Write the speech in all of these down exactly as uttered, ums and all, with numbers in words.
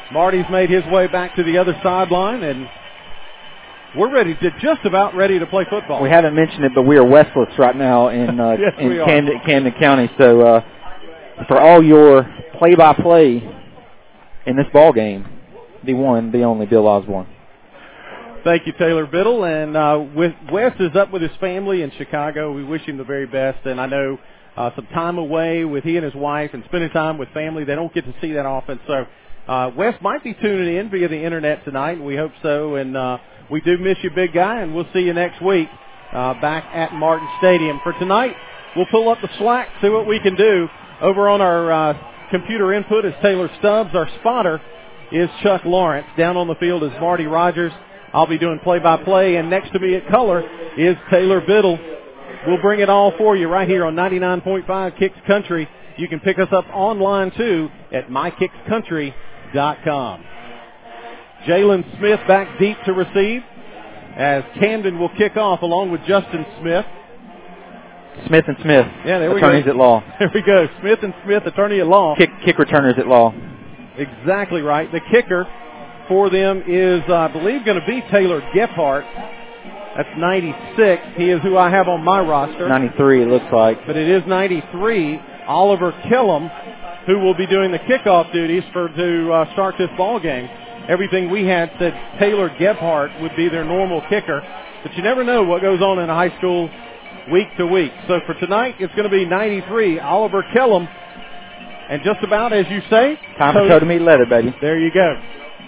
Marty's made his way back to the other sideline, and we're ready to just about ready to play football. We haven't mentioned it, but we are Westless right now in uh, yes, in we are. Camden, Camden County. So uh, for all your play-by-play in this ball game, the one, the only Bill Osborne. Thank you, Taylor Biddle. And uh, with Wes is up with his family in Chicago. We wish him the very best. And I know uh, some time away with he and his wife and spending time with family, they don't get to see that often. So uh, Wes might be tuning in via the internet tonight, and we hope so. And uh, we do miss you, big guy, and we'll see you next week uh, back at Martin Stadium. For tonight, we'll pull up the slack, see what we can do. Over on our uh, computer input is Taylor Stubbs. Our spotter is Chuck Lawrence. Down on the field is Marty Rogers. I'll be doing play-by-play, and next to me at color is Taylor Biddle. We'll bring it all for you right here on ninety-nine point five Kicks Country. You can pick us up online, too, at my kicks country dot com. Jalen Smith back deep to receive as Camden will kick off along with Justin Smith. Smith and Smith, yeah, there we attorneys go. at law. There we go. Smith and Smith, attorney at law. Kick, kick returners at law. Exactly right. The kicker for them is, uh, I believe, going to be Taylor Gephardt. That's ninety-six. He is who I have on my roster. ninety-three, it looks like. But it is ninety-three. Oliver Killam, who will be doing the kickoff duties for to uh, start this ball game. Everything we had said Taylor Gephardt would be their normal kicker. But you never know what goes on in a high school week to week. So for tonight, it's going to be ninety-three. Oliver Killam. And just about as you say. Time for toe to meet leather, baby. There you go.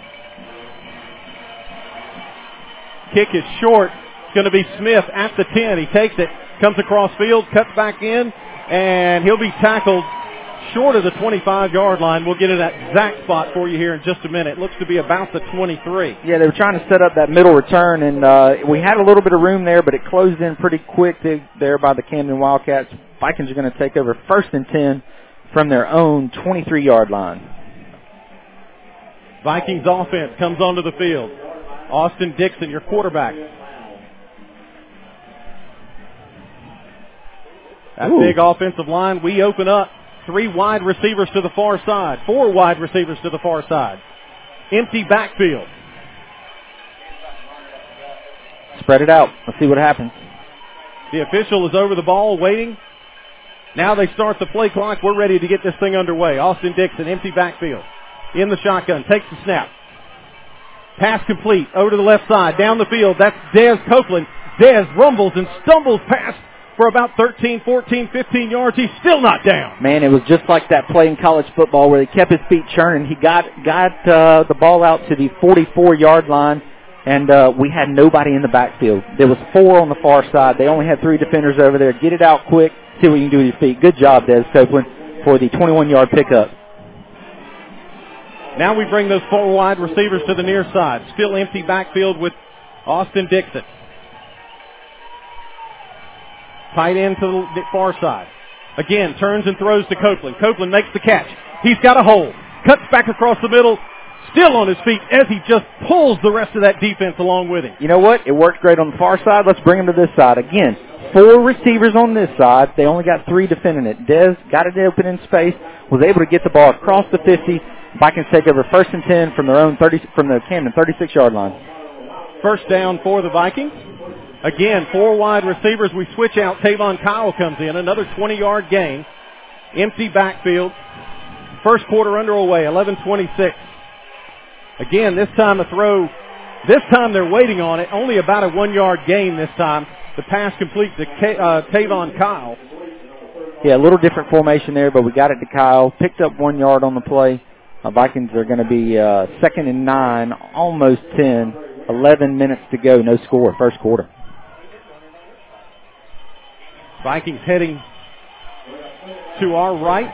Kick is short. It's going to be Smith at the ten. He takes it, comes across field, cuts back in, and he'll be tackled short of the twenty-five-yard line. We'll get to that exact spot for you here in just a minute. It looks to be about the twenty-three. Yeah, they were trying to set up that middle return, and uh, we had a little bit of room there, but it closed in pretty quick to, there by the Camden Wildcats. Vikings are going to take over first and ten from their own twenty-three-yard line. Vikings offense comes onto the field. Austin Dixon, your quarterback. That Ooh. big offensive line, we open up. Three wide receivers to the far side. Four wide receivers to the far side. Empty backfield. Spread it out. Let's see what happens. The official is over the ball waiting. Now they start the play clock. We're ready to get this thing underway. Austin Dixon, empty backfield. In the shotgun, takes the snap. Pass complete, over to the left side, down the field. That's Dez Copeland. Dez rumbles and stumbles past for about thirteen, fourteen, fifteen yards. He's still not down. Man, it was just like that play in college football where he kept his feet churning. He got got uh, the ball out to the forty-four-yard line, and uh, we had nobody in the backfield. There was four on the far side. They only had three defenders over there. Get it out quick. See what you can do with your feet. Good job, Dez Copeland, for the twenty-one-yard pickup. Now we bring those four wide receivers to the near side. Still empty backfield with Austin Dixon. Tight end to the far side. Again, turns and throws to Copeland. Copeland makes the catch. He's got a hole. Cuts back across the middle. Still on his feet as he just pulls the rest of that defense along with him. You know what? It worked great on the far side. Let's bring him to this side. Again, four receivers on this side. They only got three defending it. Dez got it open in space, was able to get the ball across the fifty. Vikings take over first and ten from their own thirty from the Camden thirty-six-yard line. First down for the Vikings. Again, four wide receivers. We switch out. Tavon Kyle comes in. Another twenty-yard gain. Empty backfield. First quarter underway, eleven twenty-six. Again, this time a throw. This time they're waiting on it. Only about a one-yard gain this time. The pass complete to K- uh, Tavon Kyle. Yeah, a little different formation there, but we got it to Kyle. Picked up one yard on the play. Uh, Vikings are going to be uh, second and nine, almost ten. eleven minutes to go, no score, first quarter. Vikings heading to our right.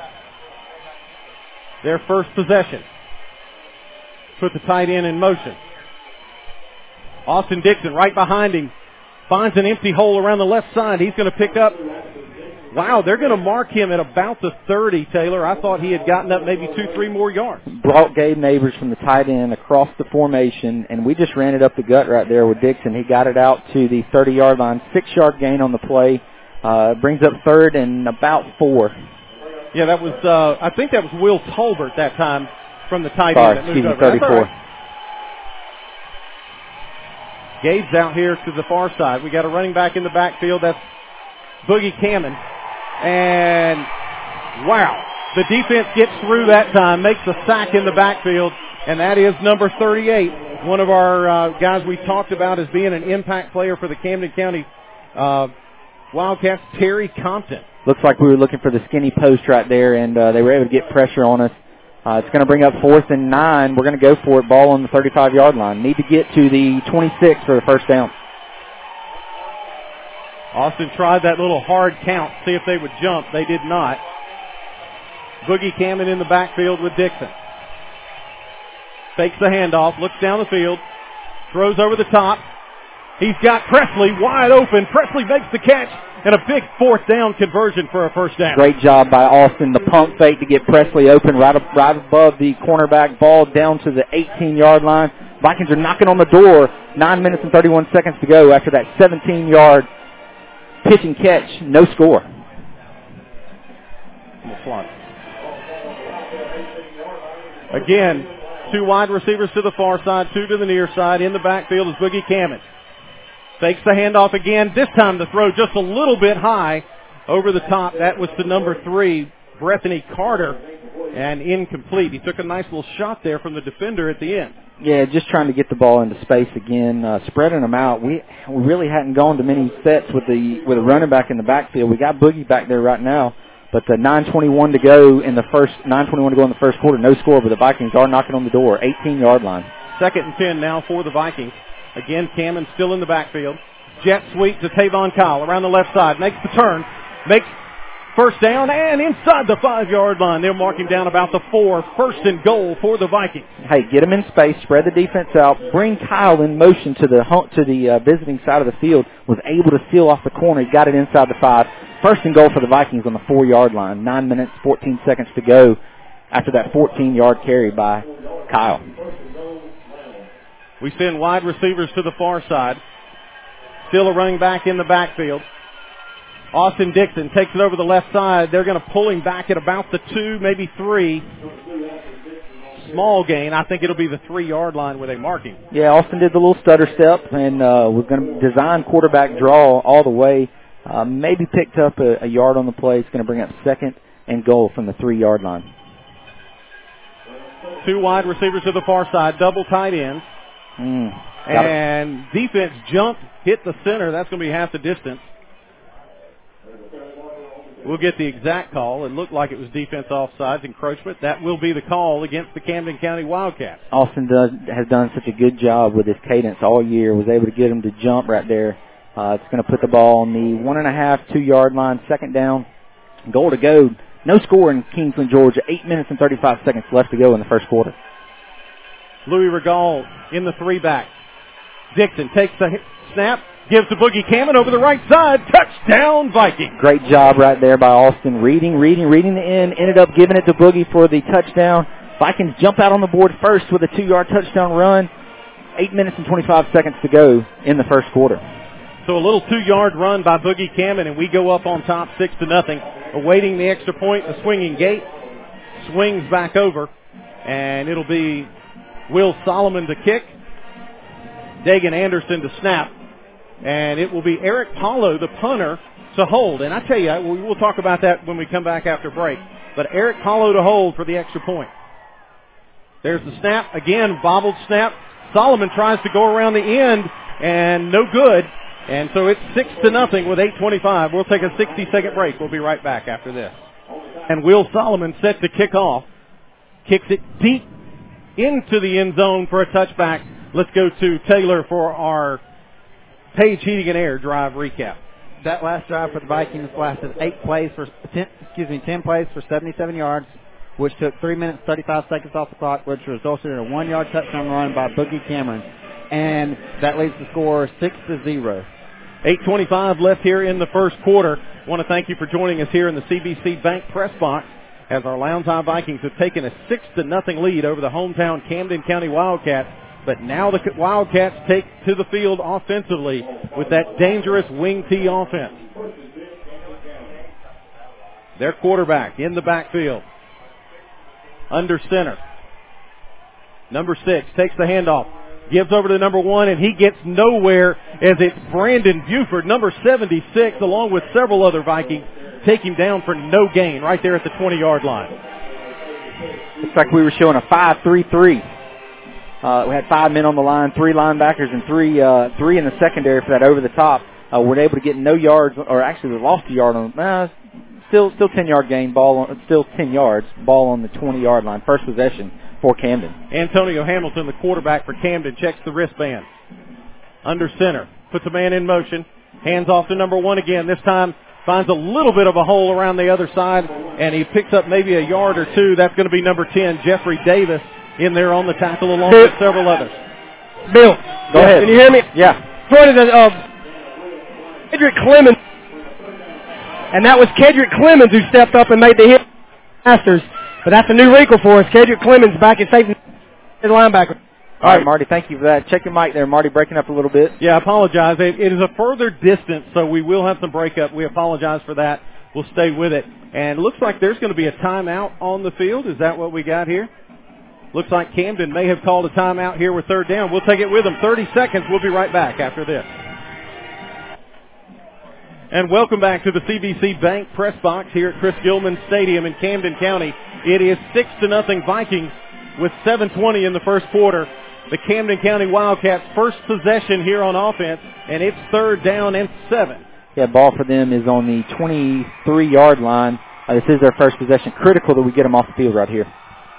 Their first possession. Put the tight end in motion. Austin Dixon right behind him. Finds an empty hole around the left side. He's going to pick up. Wow, they're going to mark him at about the thirty, Taylor. I thought he had gotten up maybe two, three more yards. Brought Gabe Neighbors from the tight end across the formation, and we just ran it up the gut right there with Dixon. He got it out to the thirty-yard line. Six-yard gain on the play. Uh, brings up third and about four. Yeah, that was, uh, I think that was Will Tolbert that time from the tight Sorry, end that moved excuse me, over. thirty-four. Gabe's out here to the far side. We got a running back in the backfield. That's Boogie Cameron. And, wow, the defense gets through that time, makes a sack in the backfield, and that is number thirty-eight, one of our uh, guys we talked about as being an impact player for the Camden County uh, Wildcats, Terry Compton. Looks like we were looking for the skinny post right there, and uh, they were able to get pressure on us. Uh, it's going to bring up fourth and nine. We're going to go for it, ball on the thirty-five-yard line. Need to get to the twenty-six for the first down. Austin tried that little hard count, see if they would jump. They did not. Boogie Cameron in the backfield with Dixon. Fakes the handoff, looks down the field, throws over the top. He's got Presley wide open. Presley makes the catch, and a big fourth down conversion for a first down. Great job by Austin. The pump fake to get Presley open right, up, right above the cornerback, ball down to the eighteen-yard line. Vikings are knocking on the door. Nine minutes and thirty-one seconds to go after that seventeen-yard pitch and catch. No score. Again, two wide receivers to the far side, two to the near side. In the backfield is Boogie Cameron. Fakes the handoff again. This time the throw just a little bit high over the top. That was to number three, Bethany Carter, and incomplete. He took a nice little shot there from the defender at the end. Yeah, just trying to get the ball into space again, uh, spreading them out. We we really hadn't gone to many sets with the with a running back in the backfield. We got Boogie back there right now, but the nine twenty-one to go in the first nine twenty-one to go in the first quarter. No score, but the Vikings are knocking on the door. eighteen-yard line. Second and ten now for the Vikings. Again, Cameron still in the backfield. Jet sweep to Tavon Kyle around the left side. Makes the turn. Makes first down and inside the five-yard line. They'll mark him down about the four. First and goal for the Vikings. Hey, get him in space. Spread the defense out. Bring Kyle in motion to the to the uh, visiting side of the field. Was able to seal off the corner. He got it inside the five. First and goal for the Vikings on the four-yard line. Nine minutes, fourteen seconds to go after that fourteen-yard carry by Kyle. We send wide receivers to the far side. Still a running back in the backfield. Austin Dixon takes it over the left side. They're going to pull him back at about the two, maybe three. Small gain. I think it'll be the three-yard line where they mark him. Yeah, Austin did the little stutter step, and uh, was going to design quarterback draw all the way. Uh, maybe picked up a, a yard on the play. It's going to bring up second and goal from the three-yard line. Two wide receivers to the far side, double tight ends. Mm, and it. Defense jumped, hit the center. That's going to be half the distance. We'll get the exact call. It looked like it was defense offsides, encroachment. That will be the call against the Camden County Wildcats. Austin does, has done such a good job with his cadence all year. Was able to get him to jump right there. Uh, it's going to put the ball on the one and a half, two-yard line, second down. Goal to go. No score in Kingsland, Georgia. Eight minutes and thirty-five seconds left to go in the first quarter. Louis Regal in the three-back. Dixon takes the snap, gives to Boogie Cameron over the right side. Touchdown, Vikings. Great job right there by Austin. Reading, reading, reading the end. Ended up giving it to Boogie for the touchdown. Vikings jump out on the board first with a two-yard touchdown run. Eight minutes and twenty-five seconds to go in the first quarter. So a little two-yard run by Boogie Cameron, and we go up on top six to nothing. Awaiting the extra point, a swinging gate. Swings back over, and it'll be Will Solomon to kick. Dagan Anderson to snap. And it will be Eric Paulo, the punter, to hold. And I tell you, we'll talk about that when we come back after break. But Eric Paulo to hold for the extra point. There's the snap. Again, bobbled snap. Solomon tries to go around the end, and no good. And so it's six to nothing with eight twenty-five. We'll take a sixty-second break. We'll be right back after this. And Will Solomon set to kick off. Kicks it deep into the end zone for a touchback. Let's go to Taylor for our Page Heating and Air drive recap. That last drive for the Vikings lasted eight plays for ten, excuse me, ten plays for seventy-seven yards, which took three minutes thirty-five seconds off the clock, which resulted in a one-yard touchdown run by Boogie Cameron, and that leads the score six to zero. eight twenty-five left here in the first quarter. I want to thank you for joining us here in the C B C Bank press box as our Lowndes High Vikings have taken a six to nothing lead over the hometown Camden County Wildcats. But now the Wildcats take to the field offensively with that dangerous wing T offense. Their quarterback in the backfield. Under center. Number six takes the handoff, gives over to number one, and he gets nowhere as it's Brandon Buford, number seventy-six, along with several other Vikings, take him down for no gain right there at the twenty-yard line. Looks like we were showing a five three three. Uh, we had five men on the line, three linebackers, and three uh, three in the secondary for that over the top. Uh, we're able to get no yards, or actually we lost a yard on. Uh, still, still ten-yard gain. Ball, on, still ten yards. Ball on the twenty-yard line. First possession for Camden. Antonio Hamilton, the quarterback for Camden, checks the wristband. Under center, puts a man in motion. Hands off to number one again. This time finds a little bit of a hole around the other side, and he picks up maybe a yard or two. That's going to be number ten, Jeffrey Davis, in there on the tackle along Bill. with several others. Bill, go ahead. Can you hear me? Yeah. Front of the uh, Kedrick Clemens, and that was Kedrick Clemens who stepped up and made the hit. Masters, but that's a new wrinkle for us. Kedrick Clemens back at safety, linebacker. All right, Marty, thank you for that. Check your mic there, Marty, breaking up a little bit. Yeah, I apologize. It, it is a further distance, so we will have some breakup. We apologize for that. We'll stay with it. And it looks like there's going to be a timeout on the field. Is that what we got here? Looks like Camden may have called a timeout here with third down. We'll take it with them. thirty seconds. We'll be right back after this. And welcome back to the C B C Bank press box here at Chris Gilman Stadium in Camden County. It is six to nothing Vikings with seven twenty in the first quarter. The Camden County Wildcats' first possession here on offense, and it's third down and seven. Yeah, ball for them is on the twenty-three-yard line. Uh, this is their first possession. Critical that we get them off the field right here.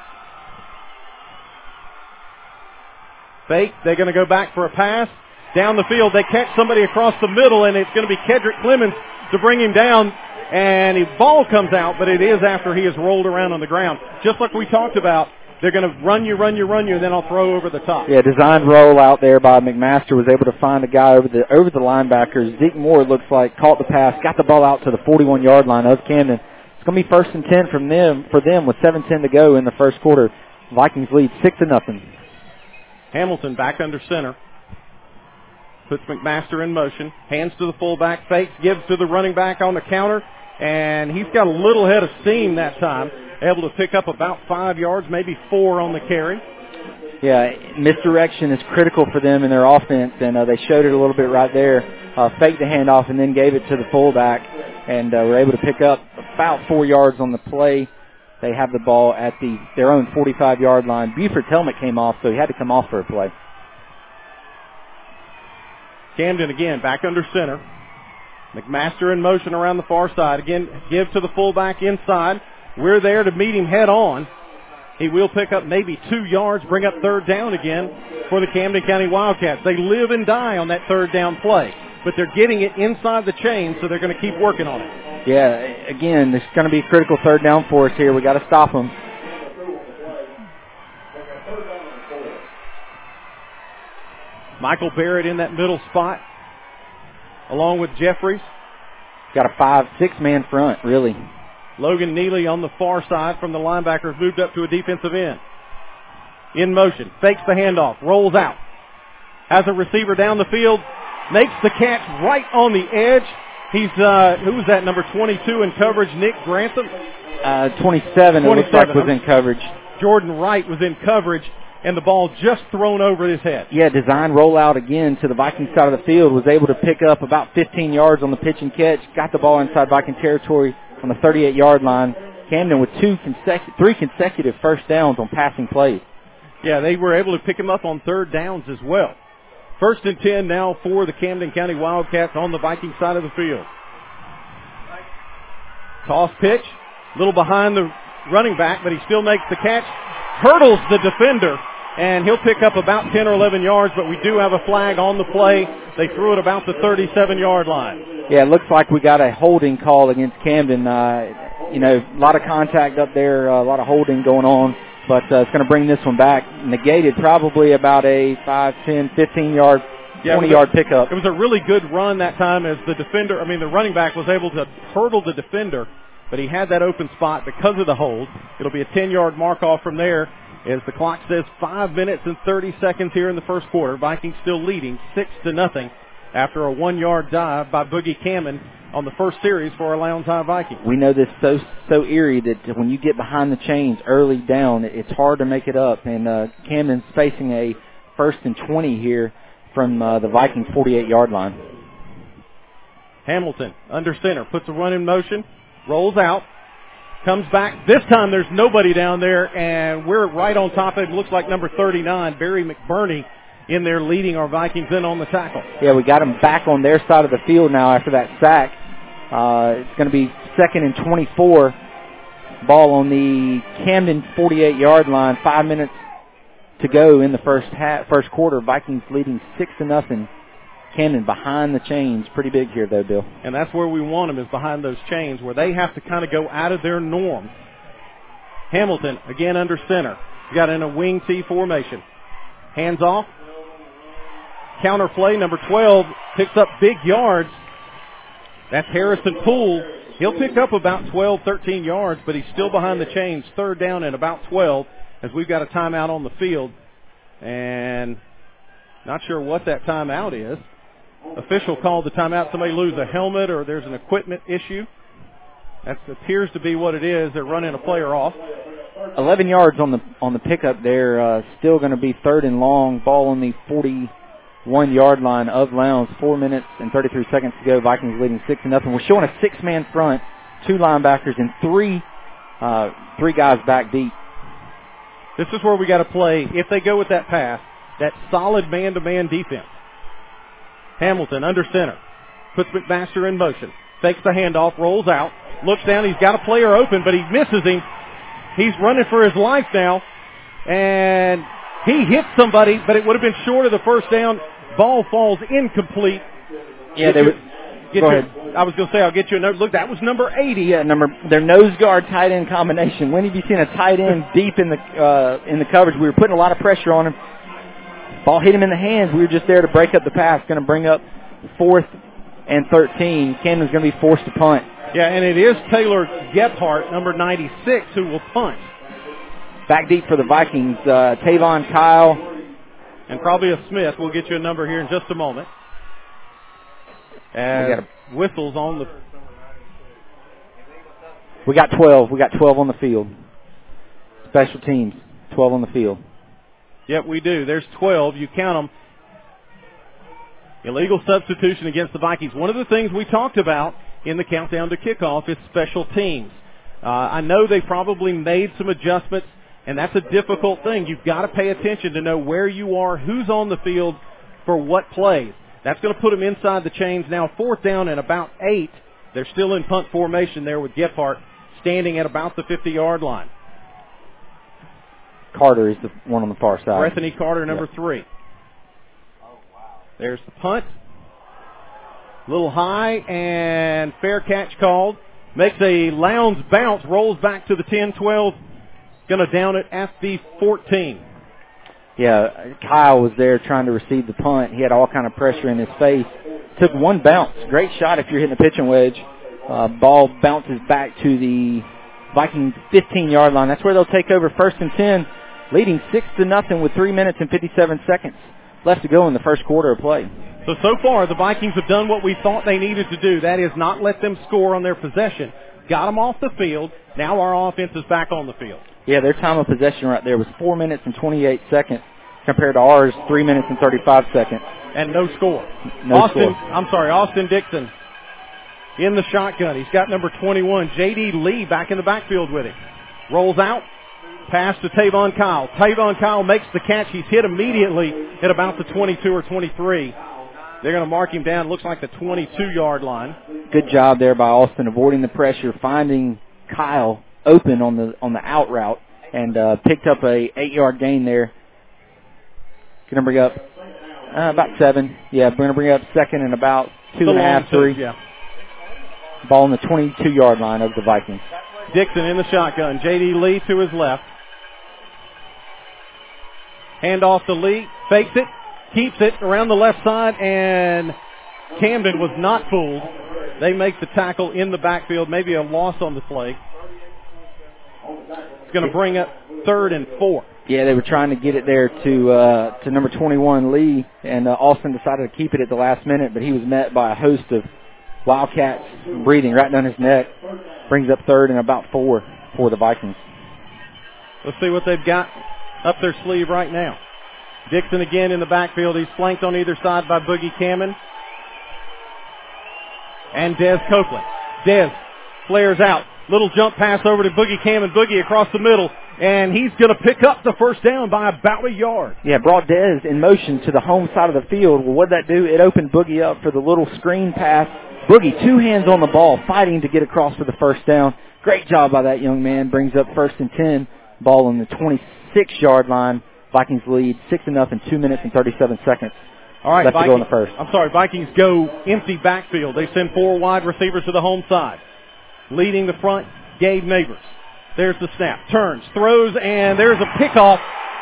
Fake. They're going to go back for a pass. Down the field, they catch somebody across the middle, and it's going to be Kedrick Clemens to bring him down. And the ball comes out, but it is after he has rolled around on the ground. Just like we talked about, they're going to run you, run you, run you, and then I'll throw over the top. Yeah, designed roll out there by McMaster, was able to find a guy over the over the linebackers. Zeke Moore looks like caught the pass, got the ball out to the forty-one-yard line of Camden. It's going to be first and ten from them for them with seven ten to go in the first quarter. Vikings lead six to nothing. Hamilton back under center. Puts McMaster in motion. Hands to the fullback. Fakes. Gives to the running back on the counter. And he's got a little head of steam that time. Able to pick up about five yards, maybe four on the carry. Yeah, misdirection is critical for them in their offense, and uh, they showed it a little bit right there. Uh, faked the handoff and then gave it to the fullback, and uh, were able to pick up about four yards on the play. They have the ball at the their own forty-five-yard line. Buford's helmet came off, so he had to come off for a play. Camden again back under center. McMaster in motion around the far side. Again, give to the fullback inside. We're there to meet him head on. He will pick up maybe two yards, bring up third down again for the Camden County Wildcats. They live and die on that third down play, but they're getting it inside the chain, so they're going to keep working on it. Yeah, again, this is going to be a critical third down for us here. We got to stop them. Michael Barrett in that middle spot, along with Jeffries. Got a five, six-man front, really. Logan Neely on the far side from the linebackers, moved up to a defensive end. In motion, fakes the handoff, rolls out. Has a receiver down the field, makes the catch right on the edge. He's, uh, who was that, number twenty-two in coverage, Nick Grantham? Uh, twenty-seven, it looks like was in coverage. Jordan Wright was in coverage, and the ball just thrown over his head. Yeah, design rollout again to the Viking side of the field, was able to pick up about fifteen yards on the pitch and catch, got the ball inside Viking territory on the thirty-eight-yard line. Camden with two consecutive, three consecutive first downs on passing plays. Yeah, they were able to pick him up on third downs as well. First and ten now for the Camden County Wildcats on the Viking side of the field. Toss pitch, a little behind the running back, but he still makes the catch. Hurdles the defender, and he'll pick up about ten or eleven yards, but we do have a flag on the play. They threw it about the thirty-seven-yard line. Yeah, it looks like we got a holding call against Camden. Uh, you know, a lot of contact up there, uh, a lot of holding going on, but uh, it's going to bring this one back. Negated probably about a five, ten, fifteen-yard, yeah, twenty-yard pickup. It was a really good run that time as the defender, I mean, the running back was able to hurdle the defender, but he had that open spot because of the hold. It'll be a ten-yard mark off from there as the clock says five minutes and thirty seconds here in the first quarter. Vikings still leading six to nothing after a one-yard dive by Boogie Cameron on the first series for our Lowndes High Vikings. We know this so so eerie that when you get behind the chains early down, it's hard to make it up. And uh, Camden's facing a first and twenty here from uh, the Vikings forty-eight-yard line. Hamilton under center, puts a run in motion, rolls out, comes back. This time there's nobody down there, and we're right on top of it. Looks like number thirty-nine, Barry McBurney, in there leading our Vikings in on the tackle. Yeah, we got them back on their side of the field now after that sack. Uh, it's going to be second and twenty-four. Ball on the Camden forty-eight-yard line. Five minutes to go in the first half, first quarter. Vikings leading six to nothing. Camden behind the chains. Pretty big here, though, Bill. And that's where we want them, is behind those chains, where they have to kind of go out of their norm. Hamilton, again under center. He's got in a wing T formation. Hands off. Counter play, number twelve, picks up big yards. That's Harrison Poole. He'll pick up about twelve, thirteen yards, but he's still behind the chains. Third down and about twelve, as we've got a timeout on the field. And not sure what that timeout is. Official called the timeout. Somebody lose a helmet or there's an equipment issue. That appears to be what it is. They're running a player off. eleven yards on the on the pickup there. Uh, still going to be third and long. Ball on the forty-one-yard line of Lowndes. Four minutes and thirty-three seconds to go. Vikings leading six to nothing. We're showing a six-man front, two linebackers, and three uh, three guys back deep. This is where we got to play, if they go with that pass, that solid man-to-man defense. Hamilton under center. Puts McMaster in motion. Fakes the handoff, rolls out, looks down. He's got a player open, but he misses him. He's running for his life now. And he hit somebody, but it would have been short of the first down. Ball falls incomplete. Yeah, they would. Get Go your, ahead. I was going to say, I'll get you a note. Look, that was number eighty. Yeah, number their nose guard tight end combination. When have you seen a tight end deep in the uh, in the coverage? We were putting a lot of pressure on him. Ball hit him in the hands. We were just there to break up the pass. Going to bring up fourth and thirteen. Camden's going to be forced to punt. Yeah, and it is Taylor Gephardt, number ninety-six, who will punt. Back deep for the Vikings, uh, Tavon Kyle. And probably a Smith. We'll get you a number here in just a moment. And we got a, whistles on the... We got twelve. We got twelve on the field. Special teams, twelve on the field. Yep, we do. There's twelve. You count them. Illegal substitution against the Vikings. One of the things we talked about in the countdown to kickoff is special teams. Uh, I know they probably made some adjustments, and that's a difficult thing. You've got to pay attention to know where you are, who's on the field for what plays. That's going to put them inside the chains. Now fourth down and about eight. They're still in punt formation there with Gephardt standing at about the fifty-yard line. Carter is the one on the far side. Bethany Carter, number yep. three. There's the punt. A little high, and fair catch called. Makes a Lowndes bounce, rolls back to the ten twelve. Going to down it at the fourteen. Yeah, Kyle was there trying to receive the punt. He had all kind of pressure in his face. Took one bounce. Great shot if you're hitting a pitching wedge. Uh, ball bounces back to the Viking fifteen-yard line. That's where they'll take over first and ten, leading six to nothing with three minutes and fifty-seven seconds left to go in the first quarter of play. So, so far, the Vikings have done what we thought they needed to do. That is not let them score on their possession. Got them off the field. Now our offense is back on the field. Yeah, their time of possession right there was four minutes and twenty-eight seconds compared to ours, three minutes and thirty-five seconds. And no score. No Austin, score. I'm sorry, Austin Dixon in the shotgun. He's got number twenty-one, J D Lee, back in the backfield with him. Rolls out. Pass to Tavon Kyle. Tavon Kyle makes the catch. He's hit immediately at about the twenty-two or twenty-three. They're going to mark him down. Looks like the twenty-two-yard line. Good job there by Austin, avoiding the pressure, finding Kyle open on the on the out route, and uh, picked up a eight-yard gain there. Going to bring up uh, about seven. Yeah, we're going to bring up second and about two The and a half, three. Two, yeah. Ball on the twenty-two-yard line of the Vikings. Dixon in the shotgun. J D Lee to his left. Hand off to Lee. Fakes it. Keeps it around the left side, and Camden was not fooled. They make the tackle in the backfield, maybe a loss on the play. It's going to bring up third and four. Yeah, they were trying to get it there to uh, to number twenty-one, Lee, and uh, Austin decided to keep it at the last minute, but he was met by a host of Wildcats breathing right down his neck. Brings up third and about four for the Vikings. Let's see what they've got up their sleeve right now. Dixon again in the backfield. He's flanked on either side by Boogie Cameron and Des Copeland. Des flares out. Little jump pass over to Boogie Cameron. Boogie across the middle, and he's going to pick up the first down by about a yard. Yeah, brought Des in motion to the home side of the field. Well, what did that do? It opened Boogie up for the little screen pass. Boogie, two hands on the ball, fighting to get across for the first down. Great job by that young man. Brings up first and ten. Ball on the twenty-six-yard line. Vikings lead six to nothing, two minutes and thirty-seven seconds. All right, left Vikings, to go in the first. I'm sorry, Vikings go empty backfield. They send four wide receivers to the home side. Leading the front, Gabe Neighbors. There's the snap. Turns, throws, and there's a pickoff.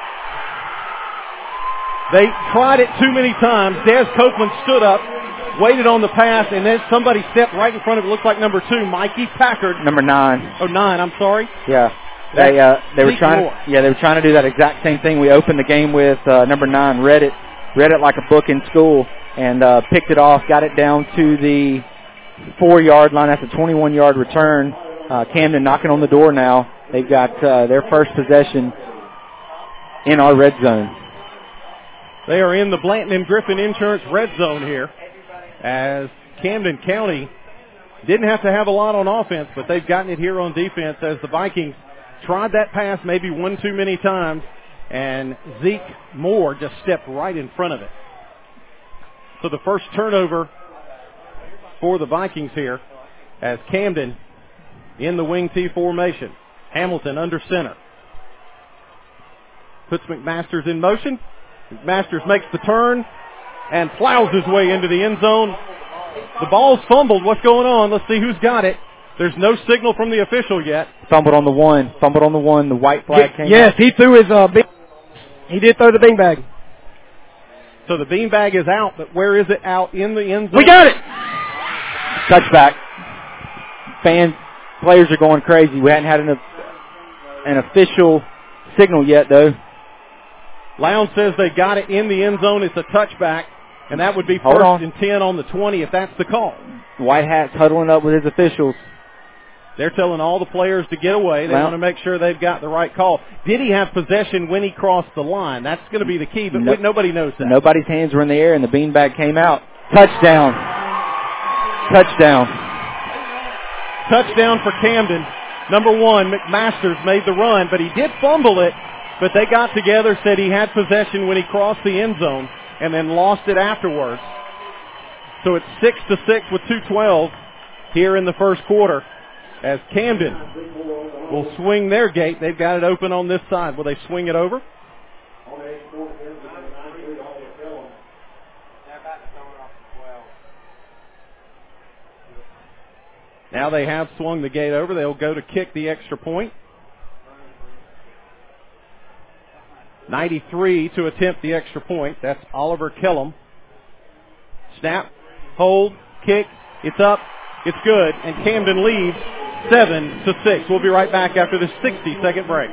They tried it too many times. Des Copeland stood up, waited on the pass, and then somebody stepped right in front of it. Looks like number two, Mikey Packard. Number nine. Oh, nine, I'm sorry. Yeah. They uh, they were trying to, yeah, they were trying to do that exact same thing we opened the game with. Uh, number nine read it, read it like a book in school, and uh, picked it off, got it down to the four-yard line. That's a twenty-one-yard return. Uh, Camden knocking on the door now. They've got uh, their first possession in our red zone. They are in the Blanton and Griffin Insurance red zone here, as Camden County didn't have to have a lot on offense, but they've gotten it here on defense as the Vikings tried that pass maybe one too many times, and Zeke Moore just stepped right in front of it. So the first turnover for the Vikings here, as Camden in the wing T formation. Hamilton under center. Puts McMasters in motion. McMasters makes the turn and plows his way into the end zone. The ball's fumbled. What's going on? Let's see who's got it. There's no signal from the official yet. Fumbled on the one. Fumbled on the one. The white flag y- came Yes, out. he threw his uh, bean. He did throw the beanbag. So the beanbag is out, but where is it out? In the end zone? We got it! Touchback. Fans, players are going crazy. We hadn't had an, an official signal yet, though. Lowndes says they got it in the end zone. It's a touchback, and that would be Hold first on. and ten on the twenty if that's the call. White Hat's huddling up with his officials. They're telling all the players to get away. They Well, want to make sure they've got the right call. Did he have possession when he crossed the line? That's going to be the key, but no, nobody knows that. Nobody's hands were in the air, and the beanbag came out. Touchdown. Touchdown. Touchdown for Camden. Number one, McMasters made the run, but he did fumble it. But they got together, said he had possession when he crossed the end zone, and then lost it afterwards. So it's six to six with two twelve here in the first quarter, as Camden will swing their gate. They've got it open on this side. Will they swing it over? Now they have swung the gate over. They'll go to kick the extra point. ninety-three to attempt the extra point. That's Oliver Kellum. Snap, hold, kick. It's up. It's good. And Camden leads seven to six. We'll be right back after this sixty-second break.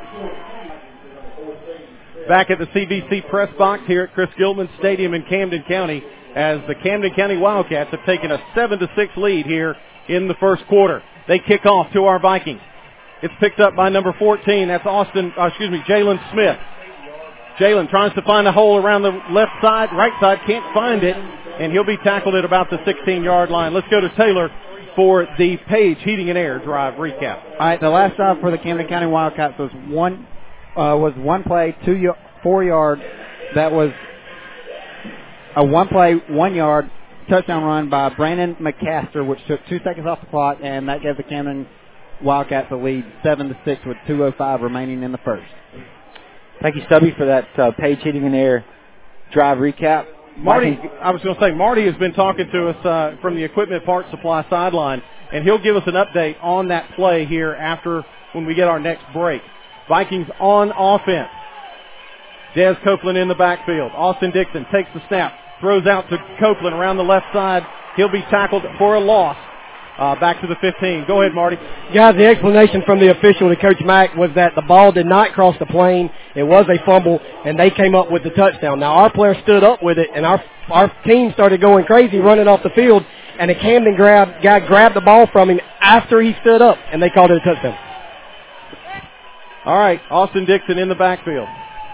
Back at the C V C press box here at Chris Gilman Stadium in Camden County, as the Camden County Wildcats have taken a seven to six lead here in the first quarter. They kick off to our Vikings. It's picked up by number fourteen. That's Austin, uh, excuse me, Jalen Smith. Jalen tries to find a hole around the left side, right side, can't find it, and he'll be tackled at about the sixteen-yard line. Let's go to Taylor for the Page Heating and Air drive recap. All right, the last drive for the Camden County Wildcats was one uh, was one play, two y- four yards. That was a one play, one yard touchdown run by Brandon McCaster, which took two seconds off the clock, and that gave the Camden Wildcats a lead, seven to six, with two oh five remaining in the first. Thank you, Stubby, for that uh, Page Heating and Air drive recap. Marty, I was going to say, Marty has been talking to us uh, from the Equipment Parts Supply sideline, and he'll give us an update on that play here after when we get our next break. Vikings on offense. Des Copeland in the backfield. Austin Dixon takes the snap, throws out to Copeland around the left side. He'll be tackled for a loss uh, back to the fifteen. Go ahead, Marty. Guys, the explanation from the official to Coach Mack was that the ball did not cross the plane. It was a fumble, and they came up with the touchdown. Now, our player stood up with it, and our our team started going crazy, running off the field, and a Camden grab, guy grabbed the ball from him after he stood up, and they called it a touchdown. All right, Austin Dixon in the backfield.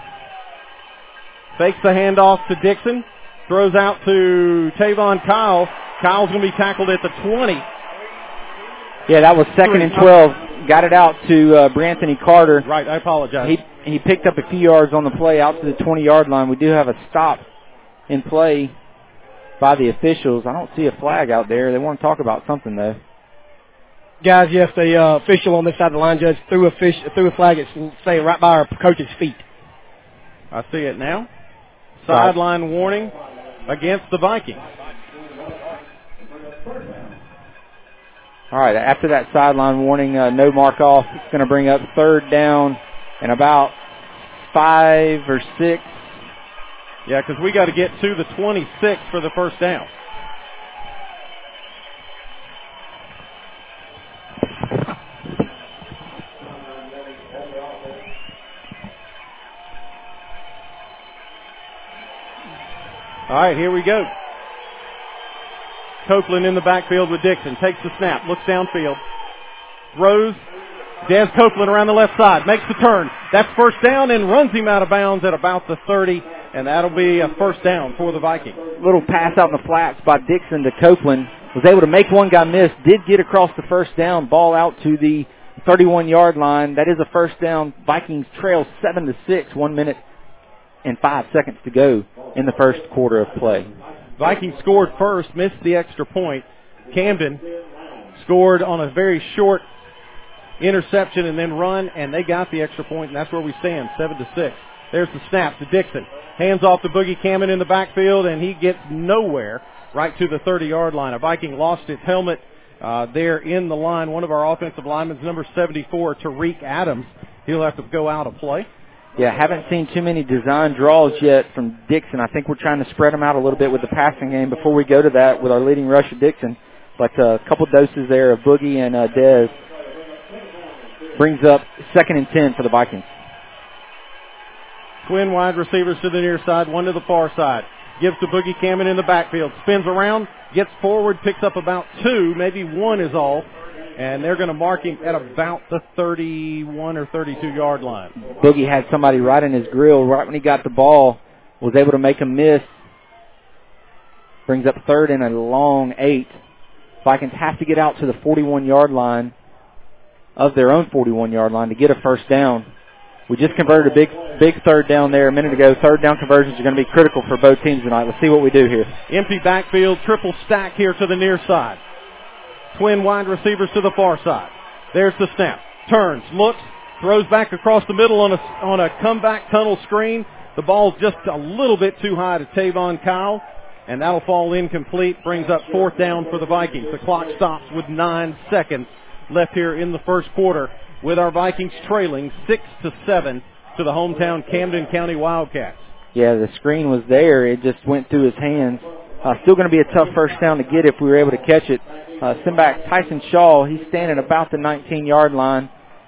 Fakes the handoff to Dixon. Throws out to Tavon Kyle. Kyle's going to be tackled at the twenty. Yeah, that was second and twelve. Got it out to uh, Branthony Carter. Right, I apologize. He, he picked up a few yards on the play out to the twenty-yard line. We do have a stop in play by the officials. I don't see a flag out there. They want to talk about something, though. Guys, yes, the uh, official on this side of the line, Judge, threw a, fish, threw a flag, it's saying right by our coach's feet. I see it now. Sideline right. Warning against the Vikings. All right, after that sideline warning, uh, no mark off. It's going to bring up third down and about five or six. Yeah, because we got to get to the twenty-six for the first down. All right, here we go. Copeland in the backfield with Dixon. Takes the snap, looks downfield. Throws. Des Copeland around the left side. Makes the turn. That's first down and runs him out of bounds at about the thirty. And that'll be a first down for the Vikings. Little pass out in the flats by Dixon to Copeland. Was able to make one guy miss. Did get across the first down. Ball out to the thirty-one-yard line. That is a first down. Vikings trail seven to six. One minute and five seconds to go in the first quarter of play. Vikings scored first, missed the extra point. Camden scored on a very short interception and then run, and they got the extra point, and that's where we stand, seven to six. There's the snap to Dixon. Hands off to Boogie Camden in the backfield, and he gets nowhere right to the thirty-yard line. A Viking lost its helmet uh, there in the line. One of our offensive linemen, number seventy-four, Tariq Adams. He'll have to go out of play. Yeah, haven't seen too many design draws yet from Dixon. I think we're trying to spread them out a little bit with the passing game. Before we go to that with our leading rusher, Dixon, but uh, a couple doses there of Boogie and uh, Dez brings up second and ten for the Vikings. Twin wide receivers to the near side, one to the far side. Gives to Boogie Camden in the backfield. Spins around, gets forward, picks up about two, maybe one is all. And they're going to mark him at about the thirty-one or thirty-two-yard line. Boogie had somebody right in his grill right when he got the ball, was able to make a miss. Brings up third and a long eight. Vikings have to get out to the forty-one-yard line of their own forty-one-yard line to get a first down. We just converted a big big third down there a minute ago. Third down conversions are going to be critical for both teams tonight. Let's see what we do here. Empty backfield, triple stack here to the near side. Twin wide receivers to the far side. There's the snap. Turns, looks, throws back across the middle on a, on a comeback tunnel screen. The ball's just a little bit too high to Tavon Kyle, and that'll fall incomplete. Brings up fourth down for the Vikings. The clock stops with nine seconds left here in the first quarter, with our Vikings trailing six to seven to the hometown Camden County Wildcats. Yeah, the screen was there. It just went through his hands. Uh, still going to be a tough first down to get if we were able to catch it. Uh, send back Tyson Shaw. He's standing about the nineteen-yard line.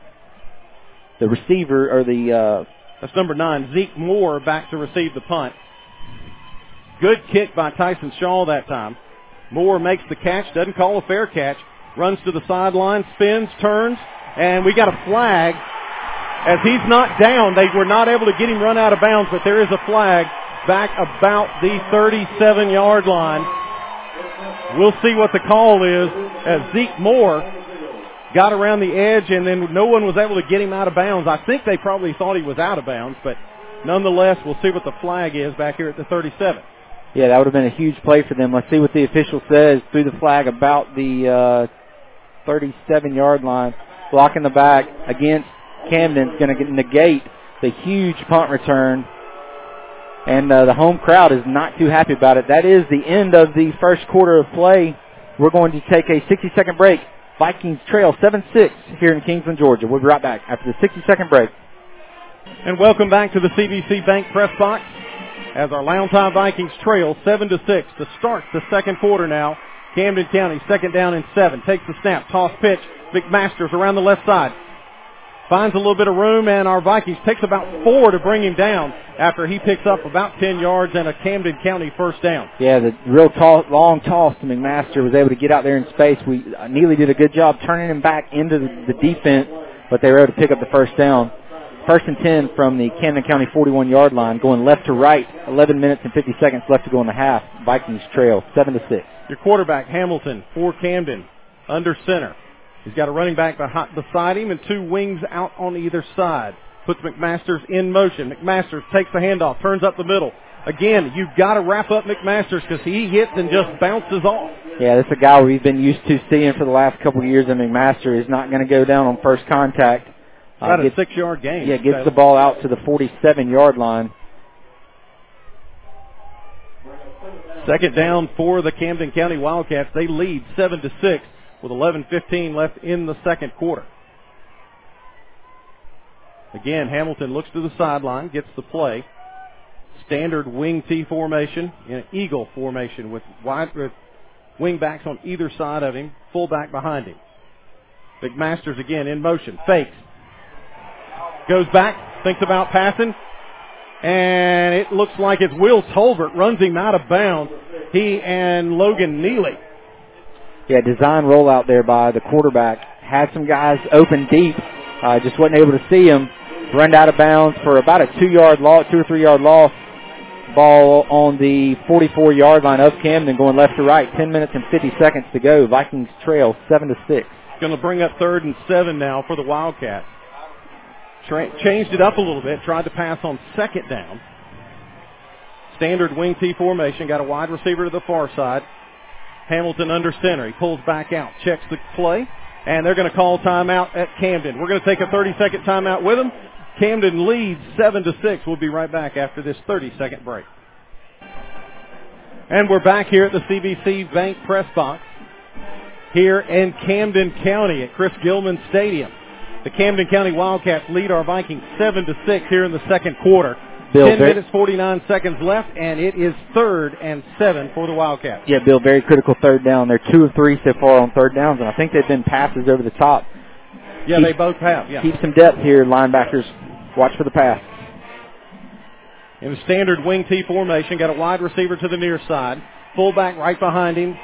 The receiver, or the... Uh, That's number nine, Zeke Moore, back to receive the punt. Good kick by Tyson Shaw that time. Moore makes the catch, doesn't call a fair catch, runs to the sideline, spins, turns, and we got a flag. As he's not down, they were not able to get him run out of bounds, but there is a flag back about the thirty-seven-yard line. We'll see what the call is as Zeke Moore got around the edge and then no one was able to get him out of bounds. I think they probably thought he was out of bounds, but nonetheless, we'll see what the flag is back here at the thirty-seven. Yeah, that would have been a huge play for them. Let's see what the official says. Threw the flag about the uh, thirty-seven-yard line. Blocking the back against Camden's going to negate the huge punt return. And uh, the home crowd is not too happy about it. That is the end of the first quarter of play. We're going to take a sixty-second break. Vikings trail seven six here in Kingsland, Georgia. We'll be right back after the sixty-second break. And welcome back to the C B C Bank Press Box as our Lowntown Vikings trail seven to six to start the second quarter now Camden County, second down and seven. Takes the snap. Toss pitch. McMasters around the left side. Finds a little bit of room, and our Vikings takes about four to bring him down after he picks up about ten yards and a Camden County first down. Yeah, the real tall, long toss to McMaster was able to get out there in space. We uh, Neely did a good job turning him back into the, the defense, but they were able to pick up the first down. First and ten from the Camden County forty-one-yard line, going left to right. eleven minutes and fifty seconds left to go in the half. Vikings trail seven to six. Your quarterback, Hamilton, for Camden, under center. He's got a running back beside him and two wings out on either side. Puts McMasters in motion. McMasters takes the handoff, turns up the middle. Again, you've got to wrap up McMasters because he hits and just bounces off. Yeah, this is a guy we've been used to seeing for the last couple of years, and McMaster is not going to go down on first contact. About uh, a six-yard gain. Yeah, gets the ball out to the forty-seven-yard line. Second down for the Camden County Wildcats. They lead seven to six with eleven fifteen left in the second quarter. Again, Hamilton looks to the sideline, gets the play. Standard wing T formation in an eagle formation with wide with wing backs on either side of him, fullback behind him. McMasters again in motion, fakes. Goes back, thinks about passing, and it looks like it's Will Tolbert runs him out of bounds. He and Logan Neely. Yeah, design rollout there by the quarterback. Had some guys open deep, uh, just wasn't able to see him. Run out of bounds for about a two-yard loss, two or three-yard loss. Ball on the forty-four-yard line of Camden, going left to right. Ten minutes and fifty seconds to go. Vikings trail seven to six. Going to bring up third and seven now for the Wildcats. Tra- changed it up a little bit. Tried to pass on second down. Standard wing T formation. Got a wide receiver to the far side. Hamilton under center. He pulls back out. Checks the play. And they're going to call timeout at Camden. We're going to take a thirty-second timeout with them. Camden leads seven to six. We'll be right back after this thirty-second break. And we're back here at the C B C Bank Press Box here in Camden County at Chris Gilman Stadium. The Camden County Wildcats lead our Vikings seven to six here in the second quarter. Bill, Ten very, minutes, forty-nine seconds left, and it is third and seven for the Wildcats. Yeah, Bill, very critical third down. They're two of three so far on third downs, and I think they've been passes over the top. Yeah, keep, they both have. Yeah. Keep some depth here, linebackers. Watch for the pass. In the standard wing T formation, got a wide receiver to the near side. Fullback right behind him.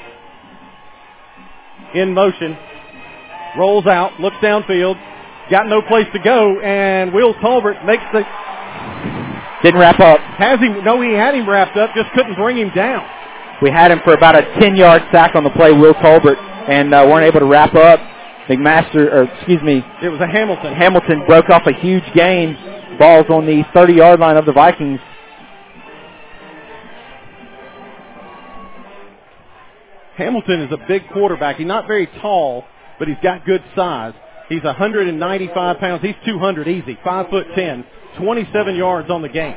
In motion. Rolls out, looks downfield. Got no place to go, and Will Tolbert makes the... Didn't wrap up. Has him? No, he had him wrapped up, just couldn't bring him down. We had him for about a ten-yard sack on the play, Will Tolbert, and uh, weren't able to wrap up. McMaster, or excuse me. It was a Hamilton. Hamilton broke off a huge gain. Ball's on the thirty-yard line of the Vikings. Hamilton is a big quarterback. He's not very tall, but he's got good size. He's one hundred ninety-five pounds. He's two hundred easy, five foot ten, twenty-seven yards on the game.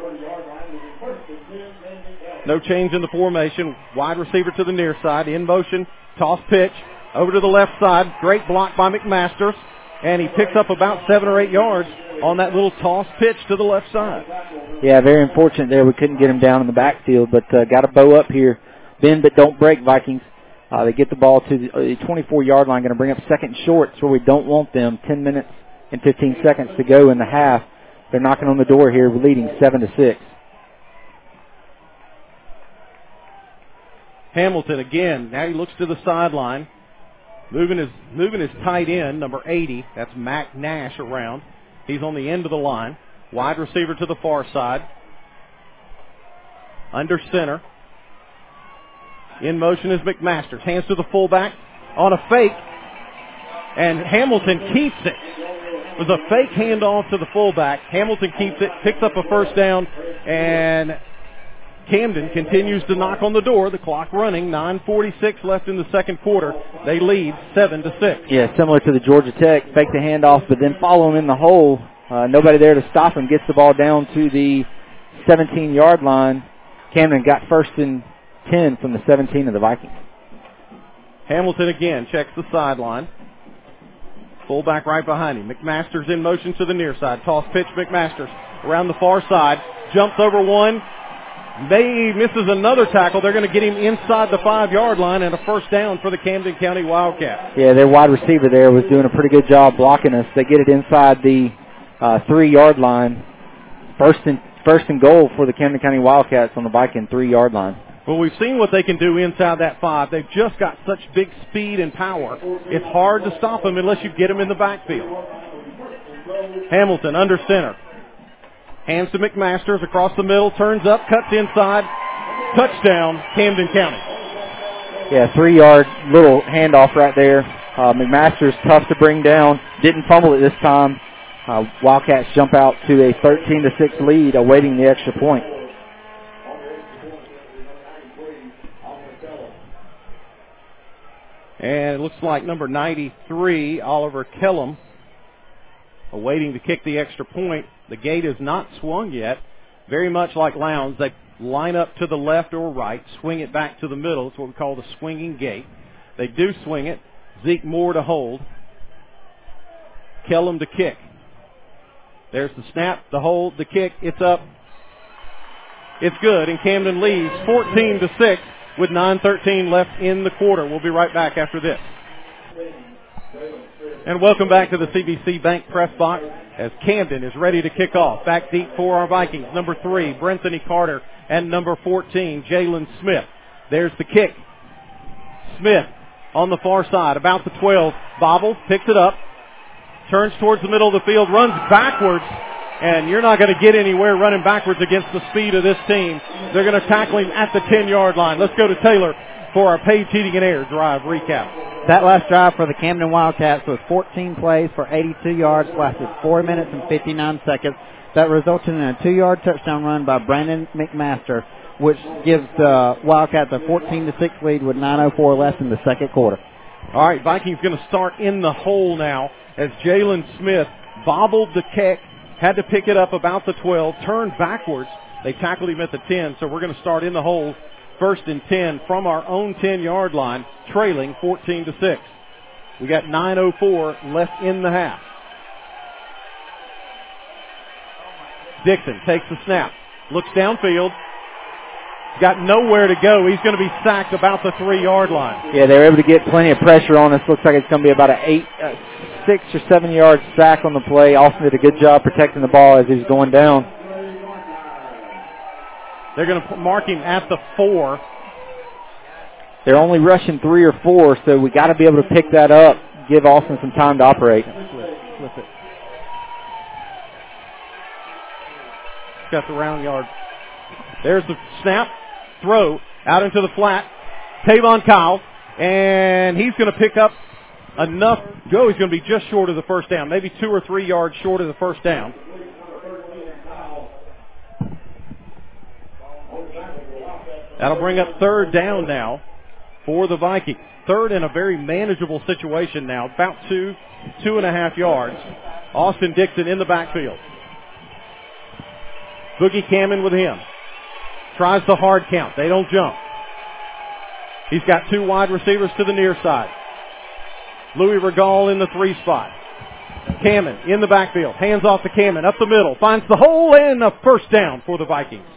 No change in the formation. Wide receiver to the near side, in motion, toss pitch, over to the left side. Great block by McMasters, and he picks up about seven or eight yards on that little toss pitch to the left side. Yeah, very unfortunate there. We couldn't get him down in the backfield, but uh, got a bow up here. Bend but don't break, Vikings. Uh, they get the ball to the twenty-four-yard line, going to bring up second short. It's where we don't want them. Ten minutes and fifteen seconds to go in the half. They're knocking on the door here. We're leading seven to six. Hamilton again. Now he looks to the sideline. Moving his, moving his tight end, number eighty. That's Mac Nash around. He's on the end of the line. Wide receiver to the far side. Under center. In motion is McMasters. Hands to the fullback on a fake. And Hamilton keeps it. It was a fake handoff to the fullback. Hamilton keeps it, picks up a first down, and Camden continues to knock on the door. The clock running. nine forty-six left in the second quarter. They lead seven to six. Yeah, similar to the Georgia Tech. Fake the handoff, but then follow him in the hole. Uh, nobody there to stop him. Gets the ball down to the seventeen-yard line. Camden got first and ten from the seventeen of the Vikings. Hamilton again checks the sideline. Fullback right behind him. McMasters in motion to the near side. Toss pitch, McMasters around the far side. Jumps over one. They misses another tackle. They're going to get him inside the five-yard line and a first down for the Camden County Wildcats. Yeah, their wide receiver there was doing a pretty good job blocking us. They get it inside the uh, three-yard line. First and, first and goal for the Camden County Wildcats on the Viking three-yard line. Well, we've seen what they can do inside that five. They've just got such big speed and power. It's hard to stop them unless you get them in the backfield. Hamilton under center. Hands to McMasters across the middle, turns up, cuts inside. Touchdown, Camden County. Yeah, three-yard little handoff right there. Uh, McMasters tough to bring down. Didn't fumble it this time. Uh, Wildcats jump out to a thirteen to six lead, awaiting the extra point. And it looks like number ninety-three, Oliver Kellum, awaiting to kick the extra point. The gate is not swung yet. Very much like Lowndes, they line up to the left or right, swing it back to the middle. It's what we call the swinging gate. They do swing it. Zeke Moore to hold. Kellum to kick. There's the snap, the hold, the kick. It's up. It's good, and Camden leads fourteen to six with nine thirteen left in the quarter. We'll be right back after this. And welcome back to the C B C Bank press box as Camden is ready to kick off. Back deep for our Vikings. Number three, Brenthany Carter, and number fourteen, Jalen Smith. There's the kick. Smith on the far side, about the twelve. Bobbles, picks it up, turns towards the middle of the field, runs backwards, and you're not going to get anywhere running backwards against the speed of this team. They're going to tackle him at the ten-yard line. Let's go to Taylor for our Page Heating and Air drive recap. That last drive for the Camden Wildcats was fourteen plays for eighty-two yards, lasted four minutes and fifty-nine seconds. That resulted in a two-yard touchdown run by Brandon McMaster, which gives the Wildcats a fourteen to six lead with nine oh four left in the second quarter. All right, Vikings going to start in the hole now as Jalen Smith bobbled the kick, had to pick it up about the twelve, turned backwards. They tackled him at the ten, so we're going to start in the hole. First and ten from our own ten-yard line, trailing fourteen to six. We got nine oh four left in the half. Dixon takes the snap, looks downfield, got nowhere to go. He's going to be sacked about the three-yard line. Yeah, they were able to get plenty of pressure on us. Looks like it's going to be about an eight, uh, six or seven-yard sack on the play. Austin did a good job protecting the ball as he was going down. They're going to mark him at the four. They're only rushing three or four, so we got to be able to pick that up, give Austin some time to operate. Flip, flip it. He's got the round yard. There's the snap, throw out into the flat. Tavon Kyle, and he's going to pick up enough go. He's going to be just short of the first down, maybe two or three yards short of the first down. That'll bring up third down now for the Vikings. Third in a very manageable situation now, about two, two and a half yards. Austin Dixon in the backfield. Boogie Cameron with him. Tries the hard count. They don't jump. He's got two wide receivers to the near side. Louis Regal in the three spot. Cameron in the backfield. Hands off to Cameron. Up the middle. Finds the hole and a first down for the Vikings.